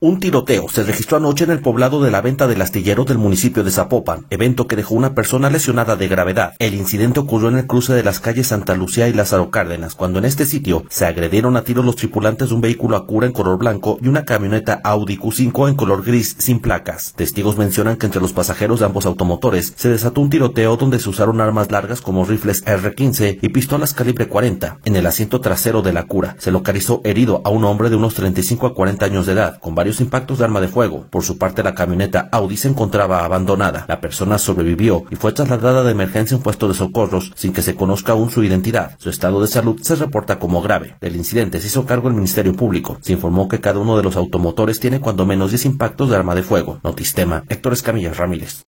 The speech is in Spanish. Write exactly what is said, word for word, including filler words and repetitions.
Un tiroteo se registró anoche en el poblado de la Venta del Astillero del municipio de Zapopan, evento que dejó una persona lesionada de gravedad. El incidente ocurrió en el cruce de las calles Santa Lucía y Lázaro Cárdenas, cuando en este sitio se agredieron a tiros los tripulantes de un vehículo Acura en color blanco y una camioneta Audi Q cinco en color gris sin placas. Testigos mencionan que entre los pasajeros de ambos automotores se desató un tiroteo donde se usaron armas largas como rifles R quince y pistolas calibre cuarenta. En el asiento trasero de la Acura se localizó herido a un hombre de unos treinta y cinco a cuarenta años de edad, con varios impactos de arma de fuego. Por su parte, la camioneta Audi se encontraba abandonada. La persona sobrevivió y fue trasladada de emergencia a un puesto de socorros sin que se conozca aún su identidad. Su estado de salud se reporta como grave. Del incidente se hizo cargo el Ministerio Público. Se informó que cada uno de los automotores tiene cuando menos diez impactos de arma de fuego. Notistema, Héctor Escamilla Ramírez.